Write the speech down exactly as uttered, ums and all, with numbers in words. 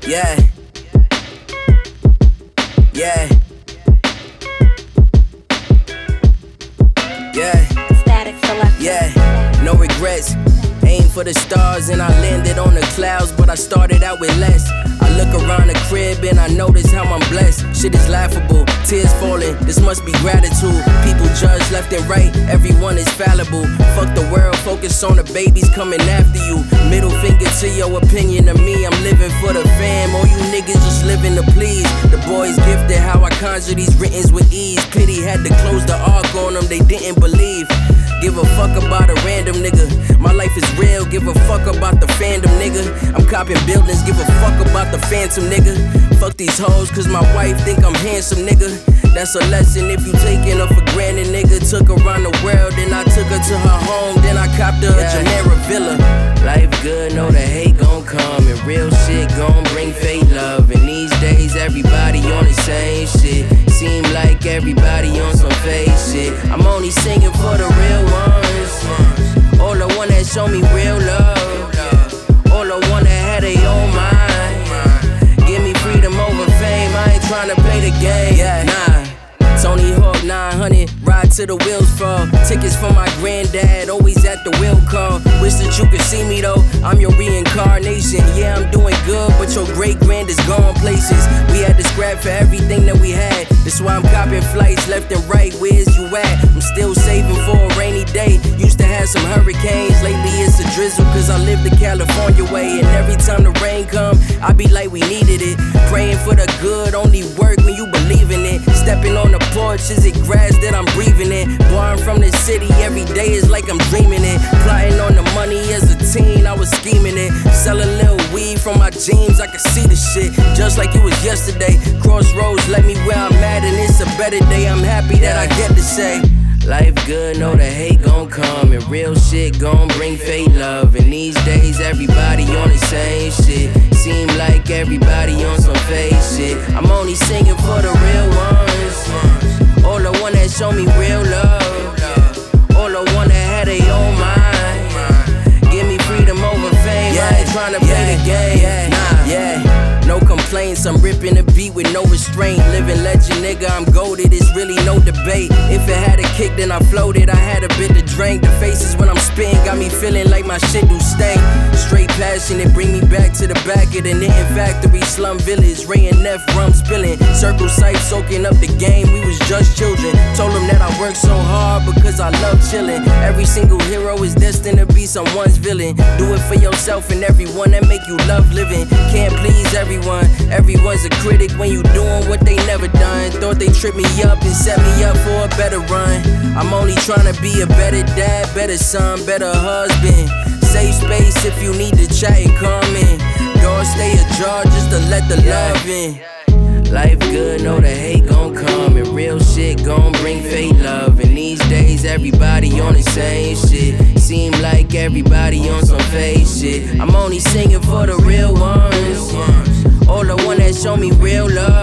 Yeah. Yeah. Yeah. Static Selector. Yeah. No regrets. Aim for the stars and I landed on the clouds, but I started out with less. I look around the crib and I notice how I'm blessed. Shit is laughable, tears falling, this must be gratitude. People judge left and right, everyone is fallible. Fuck the world, focus on the babies coming after you. Middle finger to your opinion of me, I'm living for the fam. All you niggas just living to please. The boys gifted how I conjure these writtens with ease. Pity had to close the arc on them, they didn't believe. Give a fuck about a random nigga. My life is real, give a fuck about the fandom, nigga. I'm copping buildings, give a fuck about the phantom, nigga. Fuck these hoes, cause my wife think I'm handsome, nigga. That's a lesson if you taking her for granted, nigga. Took her around the world, then I took her to her home, then I copped her yeah. a Jumeirah villa. Life good, know the hate gon' come, and real shit gon' bring fake love. And these days, everybody on the same shit. Seem like everybody on some fake shit. I'm only singing for the real ones. All the one that show me real love. All the one that had their own mind. Give me freedom over fame, I ain't tryna play the game. Yeah, nah. Tony Hawk nine hundred, ride till the wheels fall. Tickets for my granddad, always at the wheel call. Wish that you could see me though, I'm your reincarnation. Yeah, I'm doing good, but your great grand is gone places. We had to scrap for everything that we had. That's why I'm copping flights left and right, where's you at? I'm still saving for a rainy day. Used to have some hurricanes, lately it's a drizzle cause I live the California way. And every time the rain come, I be like we needed it. Praying for the good, only work when you believe in it. Stepping on the porch, is it grass that I'm breathing in? Born from the city, every day is like I'm dreaming it. Plotting on the money as a teen, I was scheming it. Sell a little weed from my jeans, I can see the shit just like it was yesterday. Crossroads let me where I'm at and it's a better day. I'm happy that I get to say life good, know the hate gon' come, and real shit gon' bring fake love. And these days everybody on the same shit. Seem like everybody on some fake shit. I'm only singing for the real ones. All the one that show me real love. All the one that had their own mind. Give me freedom over fame, yeah. I ain't tryna play yeah. the game. Yeah. Nah. Yeah. No complaints, I'm ripping the beat with no restraint. Living legend, nigga, I'm goated, it's really no debate. If it had a kick, then I floated, I had a bit to drink. The faces when I'm spitting got me feeling like my shit do stink. Straight passion, it bring me back to the back of the knitting factory, slum village. Ray and Neff, rum spilling. Circle sight, soaking up the game, we was just children. Told them that I work so hard because I love chilling. Every single hero is destined to be someone's villain. Do it for yourself and everyone that make you love living. Can't please everyone. Everyone's a critic when you doing what they never done. Thought they tripped me up and set me up for a better run. I'm only trying to be a better dad, better son, better husband. Safe space if you need to chat and come in. Doors stay ajar just to let the love in. Life good, know the hate gon' come, and real shit gon' bring fake love. And these days everybody on the same shit. Seem like everybody on some fake shit. I'm only singing for the real ones. All the one that show me real love.